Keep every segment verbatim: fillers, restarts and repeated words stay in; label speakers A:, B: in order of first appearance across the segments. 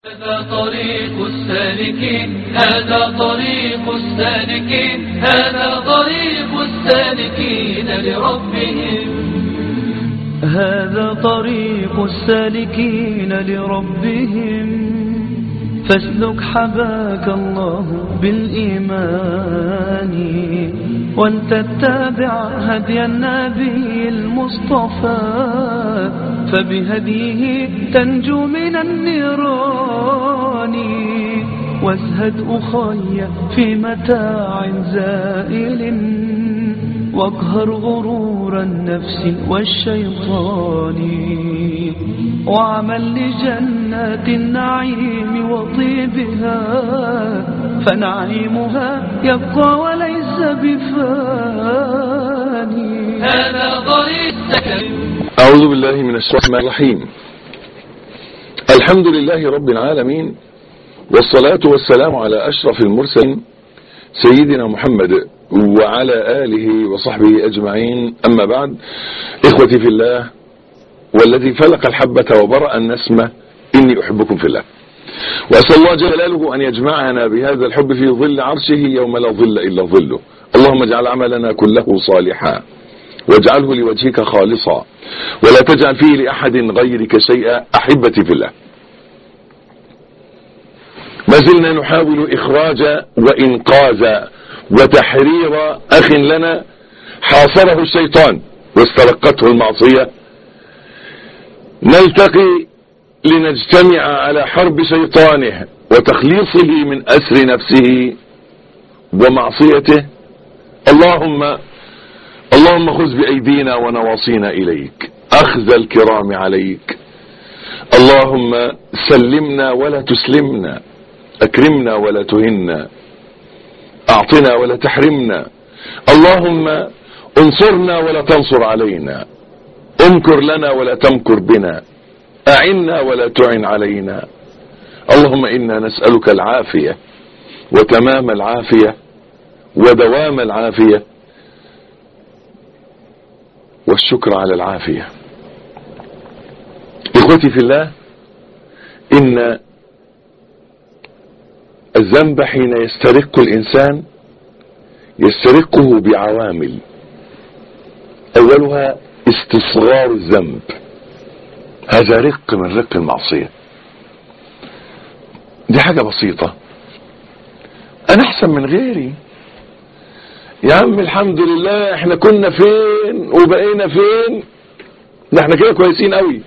A: هذا طريق السالكين هذا طريق السالكين هذا طريق السالكين لربهم
B: هذا طريق السالكين لربهم فاسلك حباك الله بالإيمان ولتتبع هدي النبي المصطفى فبهديه تنجو من النيران وازهد أخي في متاع زائل واقهر غرور النفس والشيطان وعمل لجنات النعيم وطيبها فنعيمها يبقى وليس بفاني.
A: هذا طريق
C: أعوذ بالله من الشيطان الرجيم. الحمد لله رب العالمين والصلاة والسلام على أشرف المرسلين سيدنا محمد وعلى آله وصحبه أجمعين. أما بعد، إخوتي في الله والذي فلق الحبة وبرأ النسمة إني أحبكم في الله، وأسأل الله جلاله أن يجمعنا بهذا الحب في ظل عرشه يوم لا ظل إلا ظله. اللهم اجعل عملنا كله صالحا واجعله لوجهك خالصا ولا تجعل فيه لأحد غيرك شيئا. أحبتي في الله، ما زلنا نحاول إخراج وإنقاذ وتحرير أخ لنا حاصره الشيطان واسترقته المعصية. نلتقي لنجتمع على حرب شيطانه وتخليصه من أسر نفسه ومعصيته. اللهم اللهم خذ بأيدينا ونواصينا إليك، أخذ الكرام عليك. اللهم سلمنا ولا تسلمنا، أكرمنا ولا تهنا، أعطنا ولا تحرمنا. اللهم انصرنا ولا تنصر علينا، امكر لنا ولا تمكر بنا، أعنا ولا تعن علينا. اللهم إنا نسألك العافية وتمام العافية ودوام العافية والشكر على العافية. إخوتي في الله، إن الذنب حين يسترق الإنسان يسترقه بعوامل، أولها استصغار الذنب، هذا رق من رق المعصية. دي حاجة بسيطة، أنا أحسن من غيري يا عم، الحمد لله احنا كنا فين وبقينا فين، ده احنا كده كويسين قوي.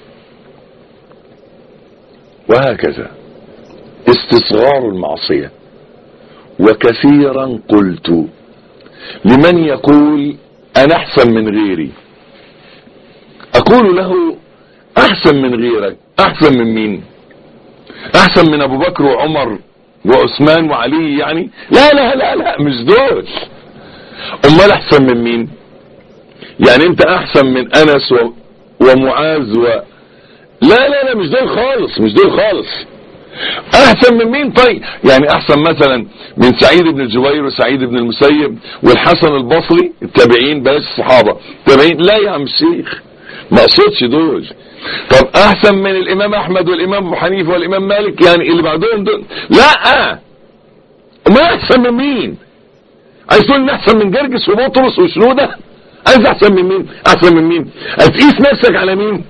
C: وهكذا استصغار المعصية. وكثيرا قلت لمن يقول أنا أحسن من غيري، أقول له أحسن من غيرك أحسن من مين؟ أحسن من أبو بكر وعمر وعثمان وعلي يعني؟ لا لا لا لا، مش دول. أمال أحسن من مين؟ يعني أنت أحسن من أنس و... ومعاذ و... لا لا لا، مش دول خالص، مش دول خالص. احسن من مين؟ طيب يعني احسن مثلا من سعيد بن جبير وسعيد بن المسيب والحسن البصري، التابعين، بلاش الصحابه، التابعين. لا يا عم الشيخ، ما اقصدش دول. طب احسن من الامام احمد والامام ابو حنيفه والامام مالك، يعني اللي بعدهم دول؟ لا، ما احسن من مين؟ عايز تقول احسن من جرجس وبطرس وشنوده؟ عايز احسن من مين؟ احسن من مين؟ هتقيس نفسك على مين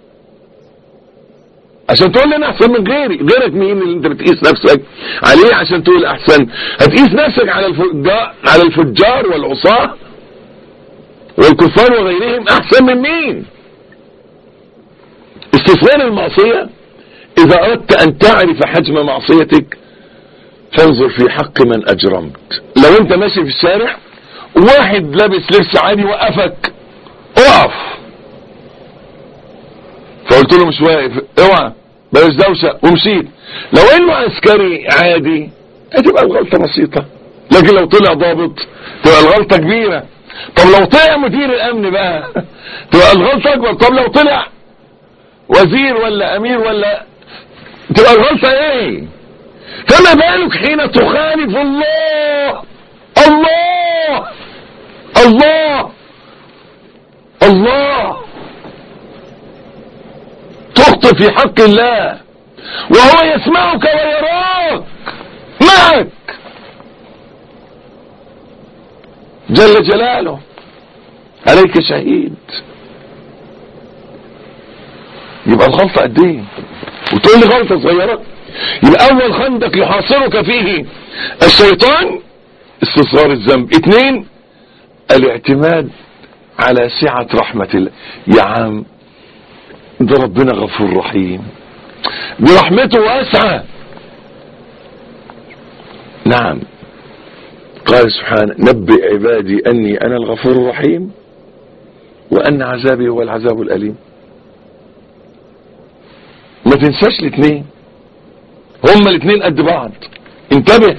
C: عشان تقول لي انا احسن من غيري؟ غيرك مين اللي انت بتقيس نفسك عليه عشان تقول احسن؟ هتقيس نفسك على الفجار على الفجار والعصاة والكفار وغيرهم. احسن من مين؟ استصغار المعصية. اذا اردت ان تعرف حجم معصيتك فانظر في حق من اجرمت. لو انت ماشي في الشارع واحد لابس لبس عادي وقفك، اقف، فقلت له مش واقف، اوعى بلاش دوشه، ومشيت. لو انه عسكري عادي هتبقى الغلطه بسيطه، لكن لو طلع ضابط تبقى الغلطه كبيره. طب لو طلع مدير الامن بقى تبقى الغلطه اكبر. طب لو طلع وزير ولا امير ولا، تبقى الغلطه ايه؟ فما بالك حين تخالف الله الله الله الله، تخطئ في حق الله وهو يسمعك ويراك معك جل جلاله، عليك شهيد. يبقى الغلطة قد ايه؟ وتقول لي غلطة صغيرة؟ يبقى اول خندق يحاصرك فيه الشيطان استصغار الذنب. اثنين، الاعتماد على سعة رحمة الله. يا عم ده ربنا غفور رحيم، برحمته واسعة. نعم، قال سبحانه نبئ عبادي اني انا الغفور الرحيم وان عذابي هو العذاب الاليم. ما تنساش الاثنين، هما الاثنين قد بعض. انتبه،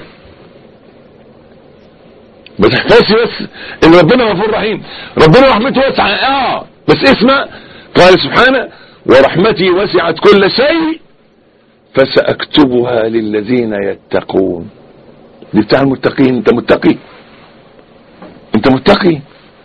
C: ما تحتاسي بس ان ربنا غفور رحيم، ربنا رحمته واسعة. اه بس اسمع، قال سبحانه ورحمتي وسعت كل شيء فسأكتبها للذين يتقون. دي بتاع المتقين. انت متقي؟ انت متقي؟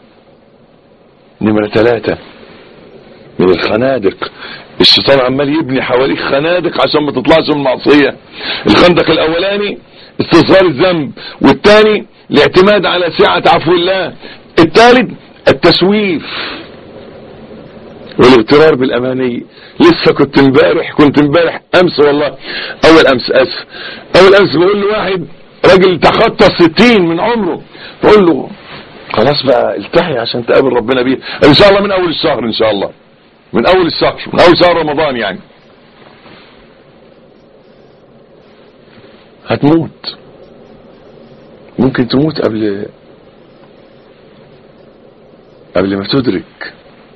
C: نمرة ثلاثة من الخنادق. الشيطان عمال يبني حواليك خنادق عشان ما تطلعش من المعصية. الخندق الاولاني استصغار الذنب، والثاني الاعتماد على سعة عفو الله، الثالث التسويف والاغترار بالاماني. لسه كنت امبارح كنت امبارح امس والله اول امس اسف اول امس بقول له واحد راجل تخطى الستين من عمره، بقول له خلاص بقى التحي عشان تقابل ربنا بيه ان شاء الله من اول الشهر، ان شاء الله من اول الشهر من اول شهر رمضان. يعني هتموت، ممكن تموت قبل قبل ما تدرك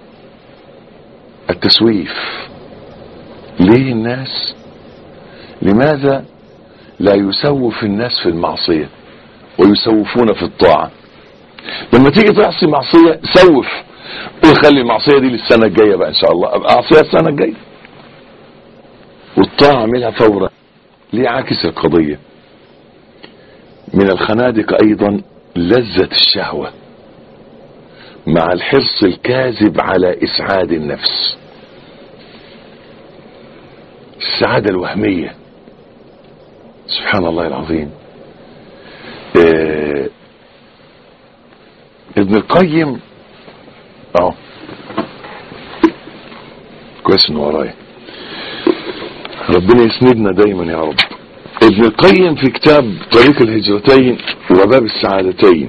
C: التسويف. ليه الناس لماذا لا يسوف الناس في المعصية ويسوفون في الطاعة؟ لما تيجي تعصي معصية سوف، قول خلي المعصية دي للسنة الجاية بقى ان شاء الله، ابقى اعصيها السنة الجاية. والطاعة اعملها فورا. ليه عاكس القضية؟ من الخنادق ايضا لذة الشهوة مع الحرص الكاذب على اسعاد النفس، السعادة الوهمية. سبحان الله العظيم. اه ابن القيم اه كويس انه ورايا، ربنا يسندنا دايما يا رب. ابن القيم في كتاب طريق الهجرتين وباب السعادتين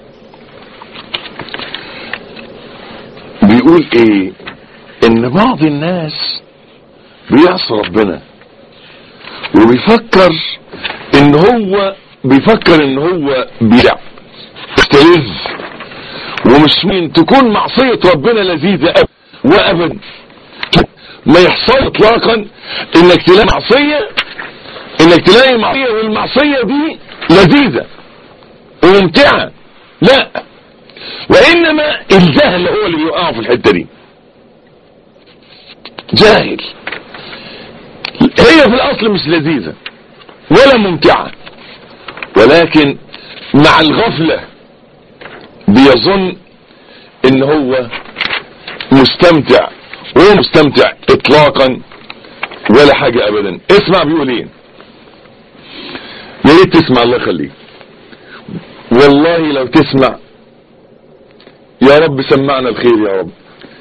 C: بيقول ايه؟ ان بعض الناس بيعصي ربنا وبيفكر ان هو بيفكر ان هو بيدع استلذ، ومش من تكون معصية ربنا لذيذة أبدا وابدا. ما يحصل اطلاقا انك تلاقي معصية انك تلاقي معصية والمعصية دي لذيذة وممتعة، لا، وانما الجهل هو اللي بيوقعه في الحتة دي. جاهل، هي في الاصل مش لذيذة ولا ممتعة، ولكن مع الغفلة بيظن ان هو مستمتع، وهو مستمتع اطلاقا ولا حاجة ابدا. اسمع بيقول ايه، يا ريت تسمع الله يخليك، والله لو تسمع يا رب سمعنا الخير يا رب،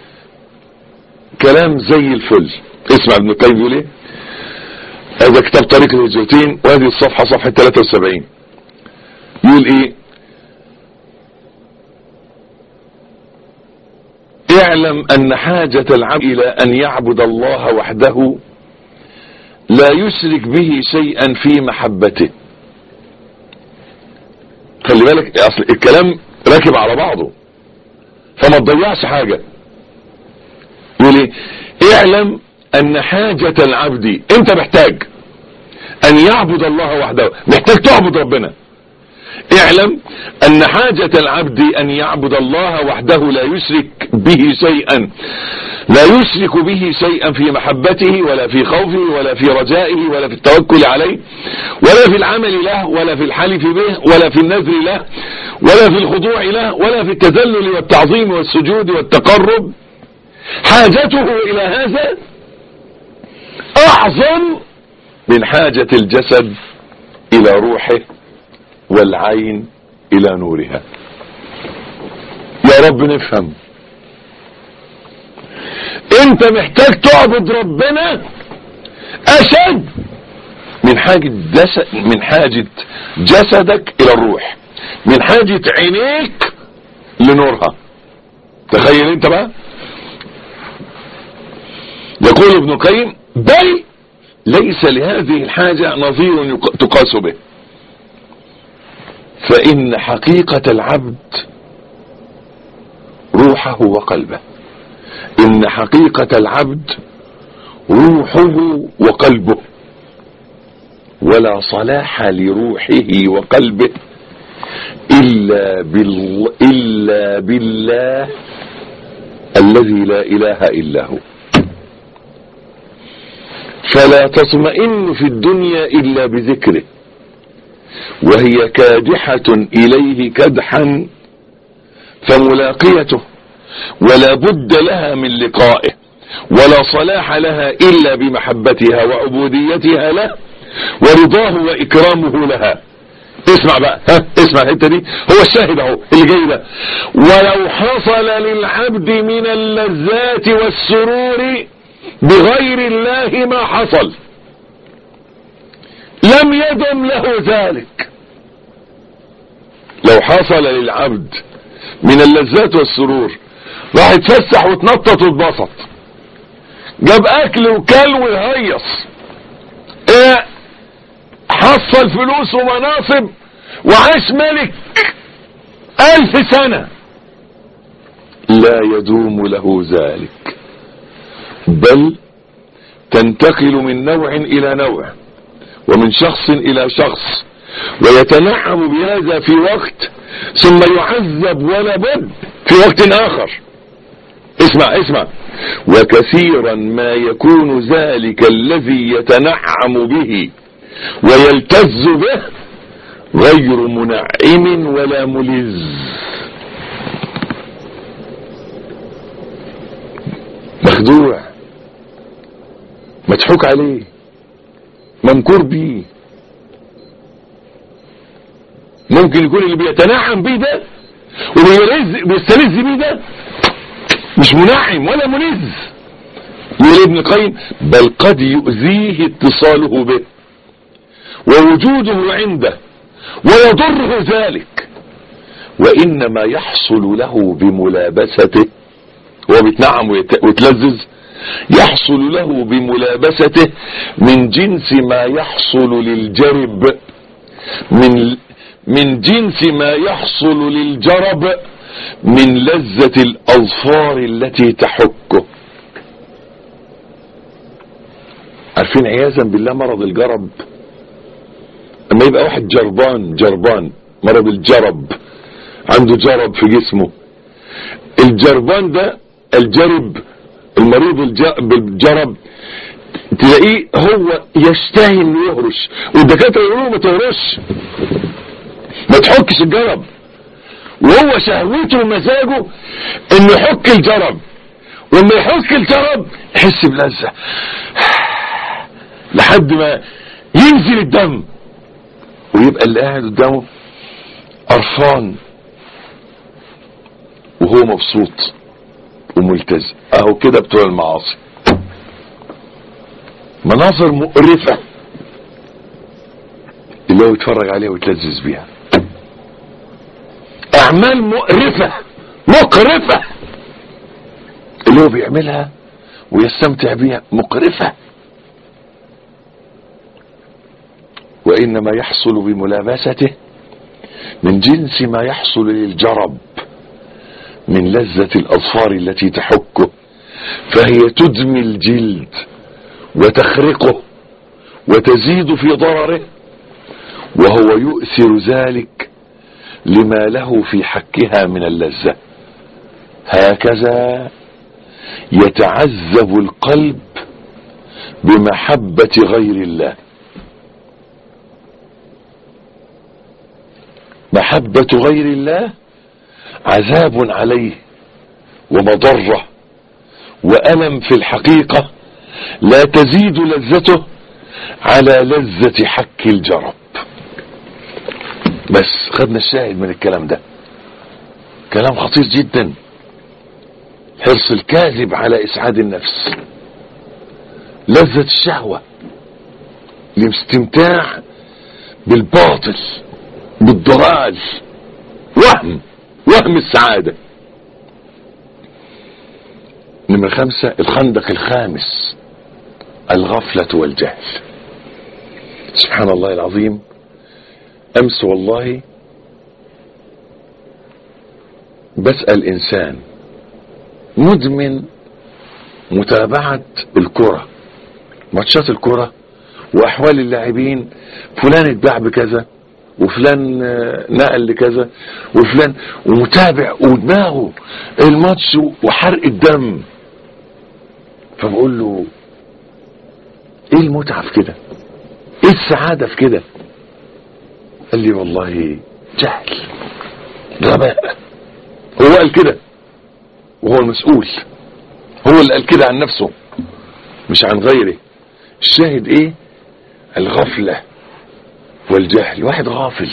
C: كلام زي الفل. اسمع ابن القيم بيقول ايه، هذا كتاب طريق الهجرتين وهذه الصفحة صفحة ثلاثة وسبعين. يقول ايه، اعلم ان حاجة العبد الى ان يعبد الله وحده لا يشرك به شيئا في محبته. خلي بالك اصل الكلام راكب على بعضه فما تضيعش حاجة. يقول ايه، اعلم ان حاجة العبد، انت محتاج ان يعبد الله وحده، محتاج تعبد ربنا. اعلم ان حاجة العبد ان يعبد الله وحده لا يشرك به شيئا لا يشرك به شيئا في محبته ولا في خوفه ولا في رجائه ولا في التوكل عليه ولا في العمل له ولا في الحلف به ولا في النذر له ولا في الخضوع له ولا في التذلل والتعظيم والسجود والتقرب. حاجته الى هذا اعظم من حاجة الجسد الى روحه والعين الى نورها. يا رب نفهم. انت محتاج تعبد ربنا اشد من حاجة جسد من حاجة جسدك الى الروح، من حاجة عينيك لنورها. تخيل انت بقى. يقول ابن القيم: بل ليس لهذه الحاجة نظير تقاس به، فإن حقيقة العبد روحه وقلبه. إن حقيقة العبد روحه وقلبه، ولا صلاح لروحه وقلبه إلا, بال... إلا بالله الذي لا إله إلا هو. فلا تطمئن في الدنيا إلا بذكره، وهي كادحة إليه كدحا فملاقيته، ولا بد لها من لقائه، ولا صلاح لها إلا بمحبتها وعبوديتها له ورضاه وإكرامه لها. اسمع بقى، ها اسمع الحته دي، هو الشاهد اهو اللي جاي ده. ولو حصل للعبد من اللذات والسرور بغير الله ما حصل، لم يدم له ذلك. لو حصل للعبد من اللذات والسرور، راح يتفسح وتنطط واتبسط، جاب اكل وكل ويهيص، ايه، حصل فلوس ومناصب وعاش ملك الف سنة، لا يدوم له ذلك، بل تنتقل من نوع الى نوع ومن شخص الى شخص، ويتنعم بهذا في وقت ثم يعذب ولا بد في وقت اخر. اسمع اسمع. وكثيرا ما يكون ذلك الذي يتنعم به ويلتز به غير منعم ولا ملذ، مخدوع، مضحوك عليه، ممكور بيه. ممكن يكون اللي بيتنعم بيه ده وبيستلذ بيه ده مش منعم ولا ملذ. يقول ابن القيم: بل قد يؤذيه اتصاله به ووجوده عنده ويضره ذلك، وإنما يحصل له بملابسته، هو بيتنعم ويتلذذ، يحصل له بملابسته من جنس ما يحصل للجرب، من من جنس ما يحصل للجرب من لذة الأظفار التي تحكه. عارفين عياذا بالله مرض الجرب؟ اما يبقى واحد جربان جربان مرض الجرب، عنده جرب في جسمه. الجربان ده، الجرب، المريض بالجرب، تلاقيه هو يشتهي انه يهرش، والدكاتره يقولوا ما تهرش، ما تحكش الجرب، وهو شهوته ومزاجه انه يحك الجرب، ولما يحك الجرب يحس بلذة لحد ما ينزل الدم، ويبقى اللي قاعد قدامه قرفان وهو مبسوط وملتزم. اهو كده بتوع المعاصي، مناظر مقرفة اللي هو يتفرج عليها ويتلذذ بيها، اعمال مقرفة مقرفة اللي هو بيعملها ويستمتع بيها، مقرفة. وإنما يحصل بملابسته من جنس ما يحصل للجرب من لذة الأظفار التي تحكه، فهي تدمي الجلد وتخرقه وتزيد في ضرره، وهو يؤثر ذلك لما له في حكها من اللذة. هكذا يتعذب القلب بمحبة غير الله. محبة غير الله عذاب عليه ومضرة وألم في الحقيقة، لا تزيد لذته على لذة حك الجرب. بس خدنا الشاهد من الكلام ده، كلام خطير جدا. حرص الكاذب على اسعاد النفس، لذة الشهوة، الاستمتاع بالباطل، بالضلال، وهم وهم السعادة. نمرة خمسة، الخندق الخامس، الغفلة والجهل. سبحان الله العظيم، امس والله بسأل انسان مدمن متابعة الكرة، ماتشات الكرة واحوال اللاعبين، فلان اتباع بكذا وفلان نقل لكذا وفلان، ومتابع ودماغه الماتش وحرق الدم. فبقول له ايه المتعة في كده؟ ايه السعادة في كده؟ قال لي والله جهل، غباء. هو قال كده وهو المسؤول، هو اللي قال كده عن نفسه مش عن غيره. الشاهد ايه؟ الغفلة والجهل. واحد غافل.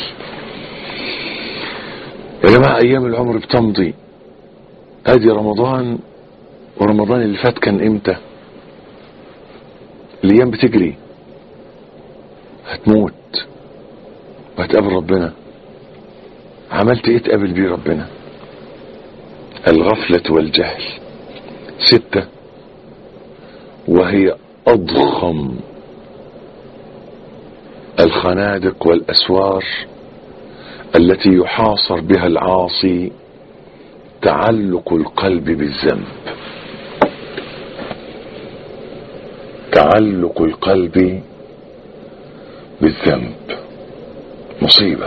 C: يا جماعة ايام العمر بتمضي، ادي رمضان، ورمضان اللي فات كان امتى؟ الايام بتجري، هتموت وهتقابل ربنا. عملت ايه تقابل بيه ربنا؟ الغفلة والجهل. ستة، وهي اضخم الخنادق والاسوار التي يحاصر بها العاصي، تعلق القلب بالذنب. تعلق القلب بالذنب مصيبة،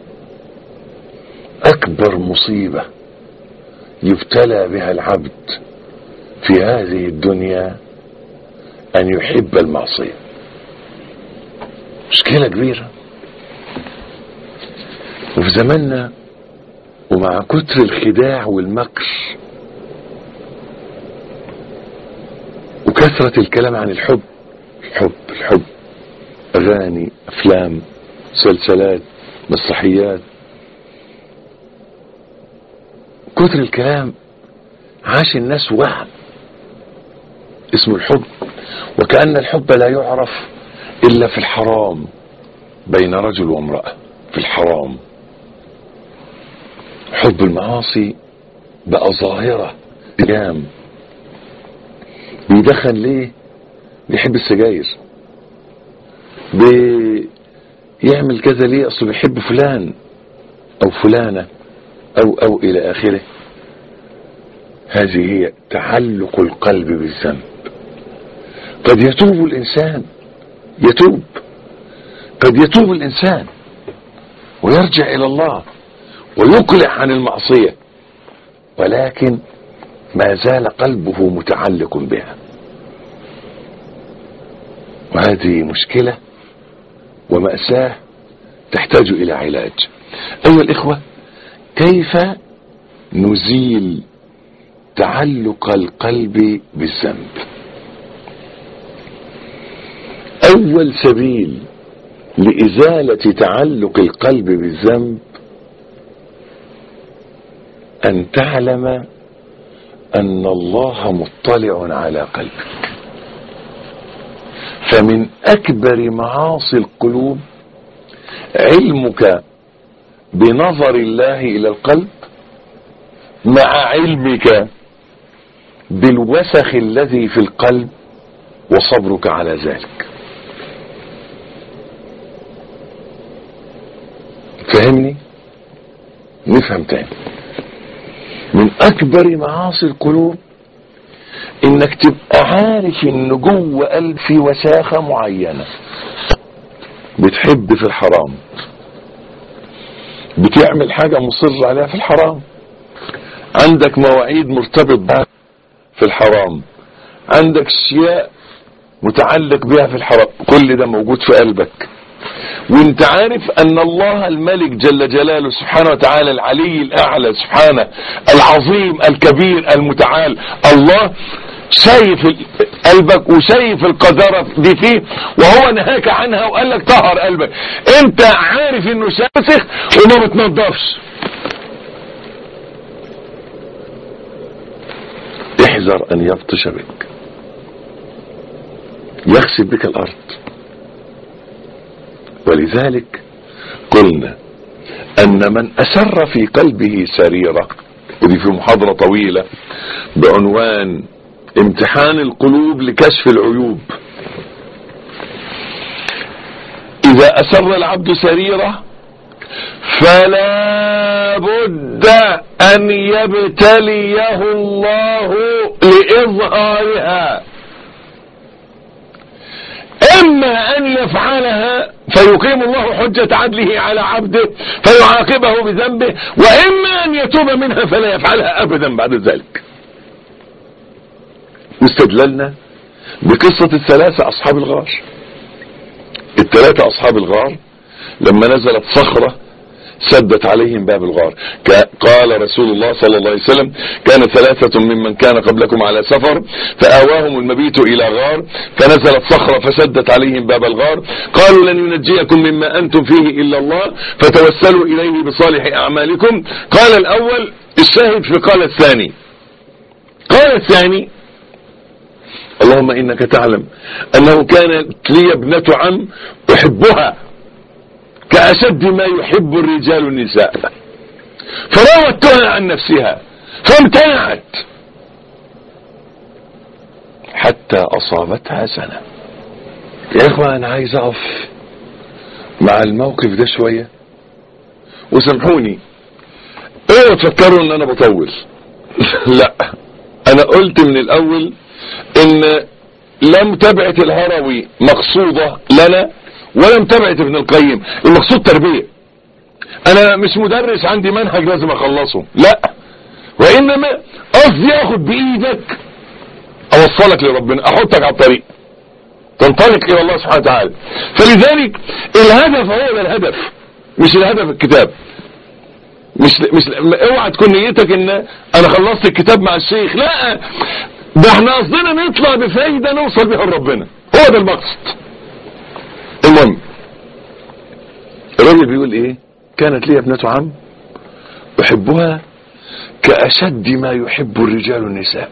C: اكبر مصيبة يبتلى بها العبد في هذه الدنيا ان يحب المعصية. مشكلة كبيرة. وفي زماننا ومع كتر الخداع والمكر وكثرة الكلام عن الحب، الحب الحب، اغاني، افلام، مسلسلات، مسرحيات، كتر الكلام عاش الناس وهم اسمه الحب، وكأن الحب لا يعرف الا في الحرام، بين رجل وامرأة في الحرام. حب المعاصي بقى ظاهرة ايام. بيدخن ليه؟ بيحب السجاير. بيعمل كذا ليه؟ اصله بيحب فلان او فلانة او او الى اخره. هذه هي تعلق القلب بالذنب. قد يتوب الانسان، يتوب، قد يتوب الانسان ويرجع الى الله ويقلع عن المعصية، ولكن ما زال قلبه متعلق بها. وهذه مشكلة ومأساة تحتاج الى علاج. ايها الاخوة، كيف نزيل تعلق القلب بالذنب؟ اول سبيل لازالة تعلق القلب بالذنب ان تعلم ان الله مطلع على قلبك. فمن اكبر معاصي القلوب علمك بنظر الله الى القلب مع علمك بالوسخ الذي في القلب وصبرك على ذلك. فهمني؟ نفهم تاني. من اكبر معاصي القلوب انك تبقى عارف ان جوه قلب في وساخة معينة، بتحب في الحرام، بتعمل حاجة مصر عليها في الحرام، عندك مواعيد مرتبط بها في الحرام، عندك اشياء متعلق بها في الحرام، كل ده موجود في قلبك. وانت عارف ان الله الملك جل جلاله سبحانه وتعالى العلي الاعلى سبحانه العظيم الكبير المتعال، الله شايف قلبك وشايف القذارة دي فيه، وهو نهاك عنها وقال لك طهر قلبك. انت عارف انه شاسخ وما بتنضفش. احذر ان يبطش بك، يخسف بك الارض. ولذلك قلنا ان من اسر في قلبه سريرة، ودي في محاضرة طويلة بعنوان امتحان القلوب لكشف العيوب. اذا اسر العبد سريرة فلا بد ان يبتليه الله لاظهارها، اما ان يفعلها فيقيم الله حجة عدله على عبده فيعاقبه بذنبه، واما ان يتوب منها فلا يفعلها ابدا بعد ذلك. واستدللنا بقصة الثلاثة اصحاب الغار. الثلاثة اصحاب الغار لما نزلت صخرة سدت عليهم باب الغار. قال رسول الله صلى الله عليه وسلم: كان ثلاثة ممن كان قبلكم على سفر فآواهم المبيت إلى غار فنزلت صخرة فسدت عليهم باب الغار، قالوا لن ينجيكم مما أنتم فيه إلا الله فتوسلوا إليه بصالح أعمالكم. قال الأول الشاهد في قال الثاني. قال الثاني: اللهم إنك تعلم أنه كانت لي ابنة عم أحبها كأشد ما يحب الرجال النساء، فراودتها عن نفسها فامتنعت حتى أصابتها سنة. يا إخوة أنا عايز أقف مع الموقف ده شوية، وسامحوني اوعوا تفكروا ان انا بطول. لا، انا قلت من الاول ان لا متابعة الهروي مقصودة لنا ولا متابعة ابن القيم، المقصود تربية. انا مش مدرس عندي منهج لازم اخلصه، لا، وانما قصدي اخد بايدك اوصلك لربنا، احطك على الطريق تنطلق الى الله سبحانه وتعالى. فلذلك الهدف هو ده الهدف، مش الهدف الكتاب. مش مش اوعى تكون نيتك ان انا خلصت الكتاب مع الشيخ، لا، ده احنا قصدنا نطلع بفايدة نوصل بها لربنا، هو ده المقصد. المهم الراجل بيقول ايه؟ كانت لي ابنة عم احبها كأشد ما يحب الرجال النساء.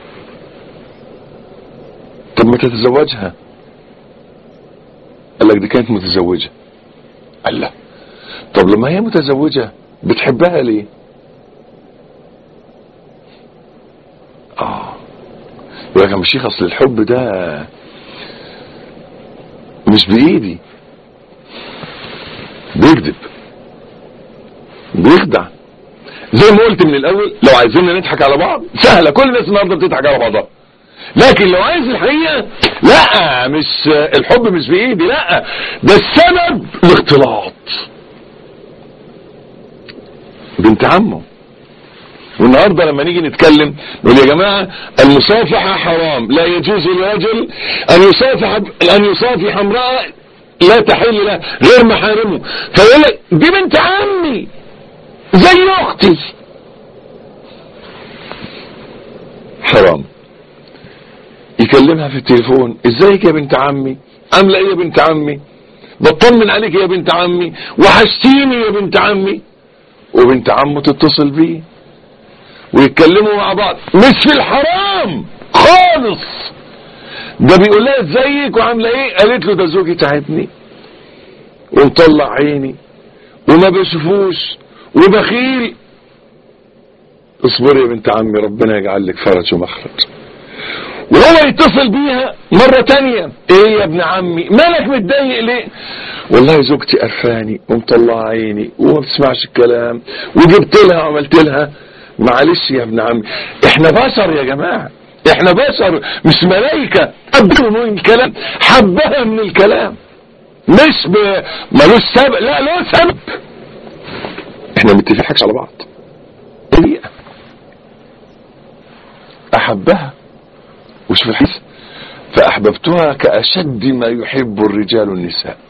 C: طب ما تتزوجها؟ قال لك دي كانت متزوجة. قال لا، طب لما هي متزوجة بتحبها ليه؟ اه يقول لك يا شيخ اصل الحب ده مش بايدي. بيكذب، بيخدع. زي ما قلت من الاول، لو عايزين نضحك على بعض سهله، كل الناس النهارده بتضحك على بعضها. لكن لو عايز الحقيقه، لا، مش الحب مش بايدي، لا، ده السبب الاختلاط. بنت عمه. والنهارده لما نيجي نتكلم نقول يا جماعه المصافحه حرام، لا يجوز للرجل ان يصافح ان يصافح امراه لا تحل له غير محارمه، فيقول لك دي بنت عمي زي اختي. حرام. يكلمها في التليفون: ازيك يا بنت عمي، عامله ايه يا بنت عمي، بطمن عليك يا بنت عمي، وحشتيني يا بنت عمي. وبنت عمه تتصل بيه ويتكلموا مع بعض، مش في الحرام خالص. ده بيقول لها ازيك وعامله ايه، قالت له ده زوجي تعبني ومطلع عيني وما بشوفوش وبخيل. اصبري يا بنت عمي، ربنا يجعل لك فرج ومخرج. وهو يتصل بيها مرة تانية: ايه يا ابن عمي، مالك متضايق ليه؟ والله زوجتي قرفاني ومطلع عيني وما بتسمعش الكلام وجبت لها وعملت لها. معلش يا ابن عمي، احنا بشر يا جماعة، احنا بشر مش ملايكة. حبها من الكلام، حبها من الكلام، مش ب... ملوش سبب، لا له سبب. احنا متفقش على بعض. طريقة احبها، وشوف الحس: فاحببتها كاشد ما يحب الرجال النساء.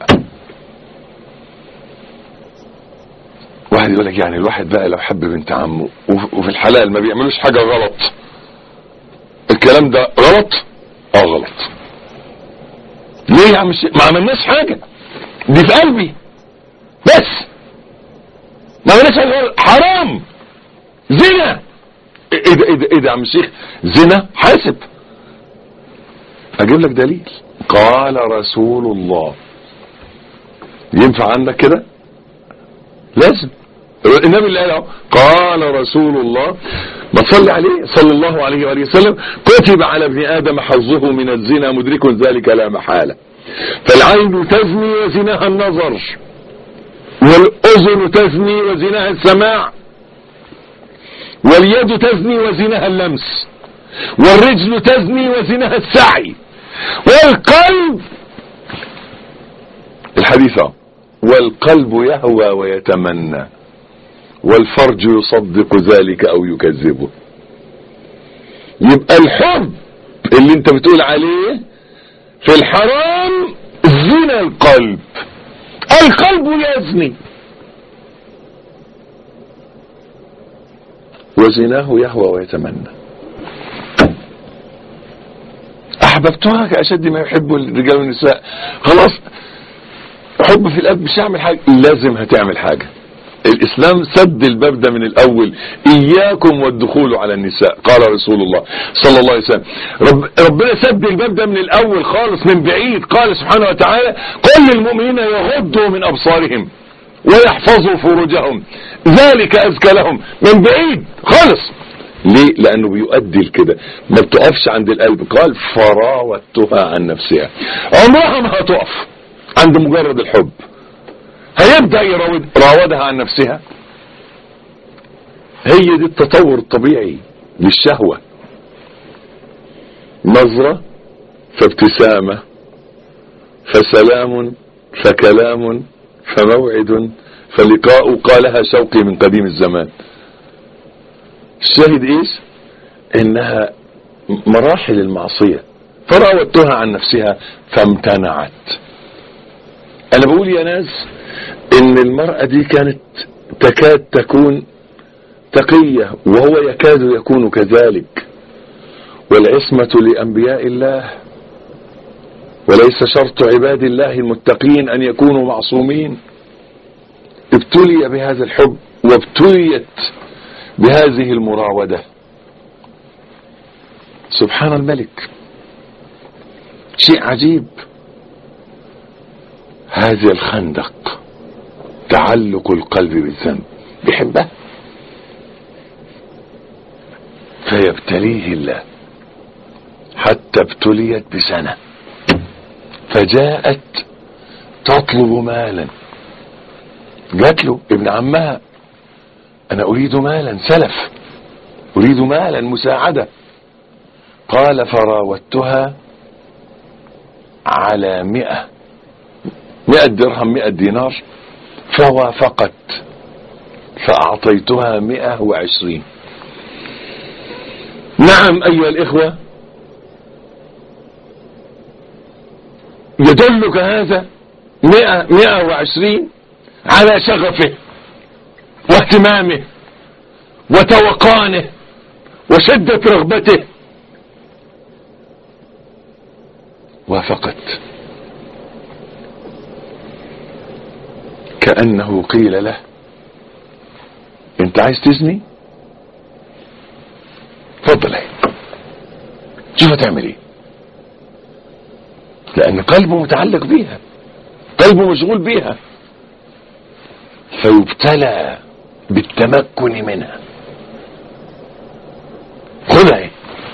C: واحد يقول لك يعني الواحد بقى لو حب بنت عمه وفي الحلال ما بيعملوش حاجة غلط، الكلام ده غلط؟ اه غلط. ليه يا عم الشيخ؟ ما عملناش حاجة، دي في قلبي بس، ما عملناش حاجة، حرام، زنا. ايه ده ايه ده ايه ده يا عم الشيخ؟ زنا حاسب. اجيب لك دليل. قال رسول الله. ينفع عندك كده؟ لازم. النبي اللي قال قال رسول الله، ما تصلي عليه صلى الله عليه وآله وسلم، كتب على ابن آدم حظه من الزنا مدرك ذلك لا محالة. فالعين تزني وزناها النظر، والأذن تزني وزناها السماع، واليد تزني وزناها اللمس، والرجل تزني وزناها السعي، والقلب الحديثة والقلب يهوى ويتمنى، والفرج يصدق ذلك او يكذبه. يبقى الحب اللي انت بتقول عليه في الحرام زنا القلب. القلب يزني وزناه يهوى ويتمنى. احببتها كاشد ما يحب الرجال والنساء. خلاص، حب في القلب مش هعمل حاجه، لازم هتعمل حاجه. الاسلام سد الباب ده من الاول. اياكم والدخول على النساء، قال رسول الله صلى الله عليه وسلم. رب ربنا سد الباب ده من الاول خالص، من بعيد. قال سبحانه وتعالى قل للمؤمنين يغضوا من ابصارهم ويحفظوا فروجهم ذلك ازكى لهم. من بعيد خالص. ليه؟ لانه بيؤدي لكده، ما بتقفش عند القلب. قال فراودتها عن نفسها. عمرها ما هتقف عند مجرد الحب، هيبدأ يراود راودها عن نفسها. هي دي التطور الطبيعي للشهوة. نظرة فابتسامة، فسلام، فكلام، فموعد، فلقاء. قالها شوقي من قديم الزمان. الشاهد ايش؟ انها مراحل المعصية. فراودتها عن نفسها فامتنعت. انا بقول يا ناس ان المرأة دي كانت تكاد تكون تقية، وهو يكاد يكون كذلك. والعصمة لأنبياء الله، وليس شرط عباد الله المتقين ان يكونوا معصومين. ابتلي بهذا الحب وابتليت بهذه المراودة. سبحان الملك، شيء عجيب. هذا الخندق تعلق القلب بالذنب، بيحبها فيبتليه الله، حتى ابتليت بسنة فجاءت تطلب مالا. جات له ابن عمها، انا اريد مالا سلف، اريد مالا مساعدة. قال فراودتها على مئة مئة درهم، مئة دينار، فوافقت فأعطيتها مئة وعشرين. نعم أيها الإخوة، يدلك هذا مئة مئة وعشرين على شغفه واهتمامه وتوقانه وشدة رغبته. وافقت كأنه قيل له انت عايز تزني؟ اتفضل اهي، شوف هتعمل ايه. لان قلبه متعلق بيها، قلبه مشغول بيها، فيبتلى بالتمكن منها. خذها.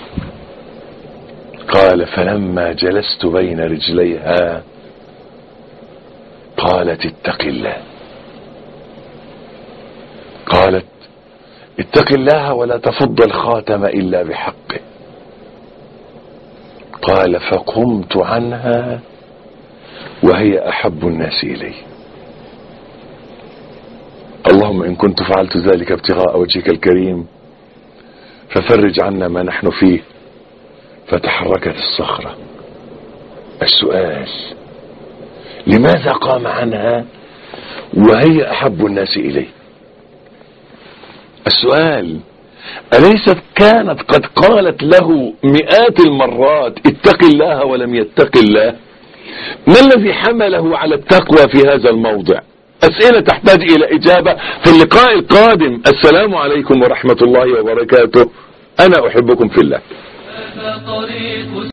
C: قال فلما جلست بين رجليها قالت اتق الله. قالت اتق الله ولا تفض الخاتم إلا بحقه. قال فقمت عنها وهي أحب الناس إلي. اللهم إن كنت فعلت ذلك ابتغاء وجهك الكريم ففرج عنا ما نحن فيه. فتحركت الصخرة. السؤال لماذا قام عنها وهي أحب الناس إليه؟ السؤال أليست كانت قد قالت له مئات المرات اتق الله ولم يتق الله؟ ما الذي حمله على التقوى في هذا الموضع؟ أسئلة تحتاج إلى إجابة في اللقاء القادم. السلام عليكم ورحمة الله وبركاته. أنا أحبكم في الله.